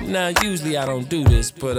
Now, usually I don't do this, but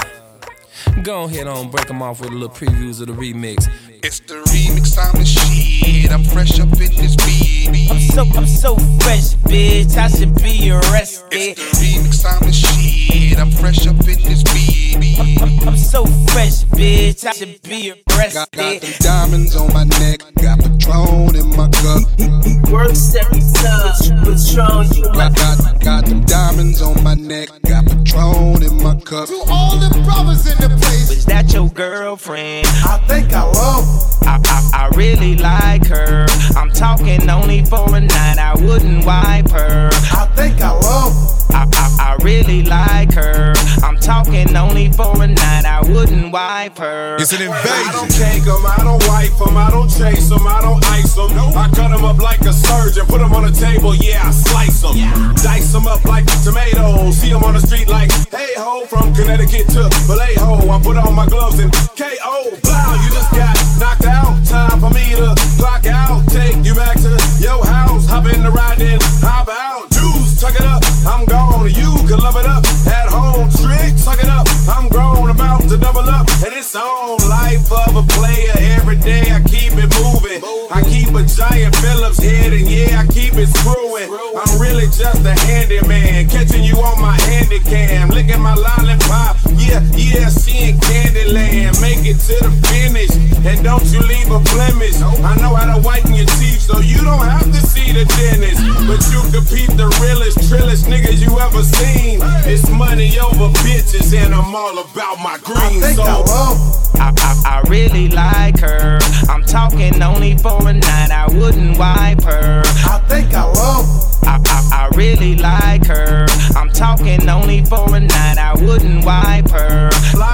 go ahead on, break them off with a little previews of the remix. It's the remix, I'm the shit. I'm fresh up in this BB. I'm so fresh, bitch. I should be arrested. It's the remix, I'm the shit. I'm fresh up in this BB. I'm so fresh, bitch. I should be arrested. Got them diamonds on my neck. Got Patron in my cup. Works every time. Patron, you got them diamonds on my neck. Got Patron in my cup. To all the brothers in the place. Was that your girlfriend? I think I love her. I really like her. I'm talking only for a night. I wouldn't wipe her. I think I love her. I really like her. I'm talking only for a night. I wouldn't wipe her. It's an invasion. I don't cake them, I don't wipe them, I don't chase them, I don't ice them. I cut them up like a surgeon, put them on the table, yeah, I slice them. Dice them up like tomatoes, see them on the street like, hey ho, from Connecticut to Vallejo. I put on my gloves and KO, blow, you just got knocked out. Time for me to clock out, take you back to your house, hop in the ride and hop out. Juice, tuck it up, I'm gone, you can love it up. At home, trick, tuck it up, I'm grown, about to double up. And it's on, life of a player, every day I keep it moving. I keep a giant Phillips head and yeah, I keep it screwing. I'm really just a handyman, catching you on my handy cam, licking my lollipop, yeah, seeing Candyland. Make it to the finish, and don't you leave a blemish. I know how to whiten your teeth, so you don't have to see the dentist. But you can peep the realest, trillest niggas you ever seen. It's money over bitches, and I'm all about my green. I think I love her. I really like her. I'm talking only for a night. I wouldn't wipe her. I think I love her. I really like her. I'm talking only for a night. I wouldn't wipe her.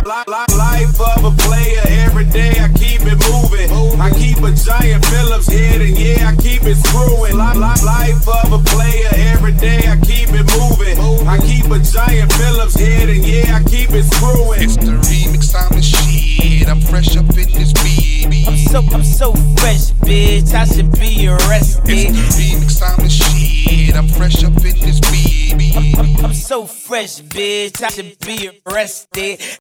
Life of a player, every day I keep it moving. I keep a giant Phillips head and yeah, I keep it screwing. Life of a player, every day I keep it moving. I keep a giant Phillips head and yeah, I keep it screwing. It's the remix, I'm the shit. I'm fresh up in this BB. I'm so fresh, bitch. I should be arrested. It's the remix, I'm the shit. I'm fresh up in this BB. I'm so fresh, bitch. I should be arrested.